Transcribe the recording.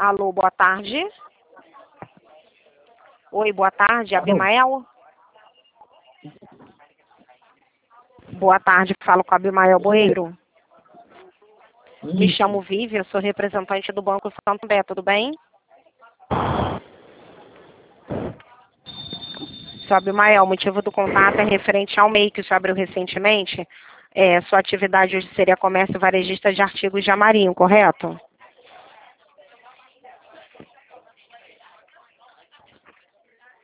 Alô, boa tarde. Oi, boa tarde, Alô. Abimael? Boa tarde, falo com a Abimael Boeiro. Me Isso. chamo Vivi, eu sou representante do Banco Santander, tudo bem? Seu Abimael, o motivo do contato é referente ao MEI que o senhor abriu recentemente. Sua atividade hoje seria comércio varejista de artigos de armarinho, correto?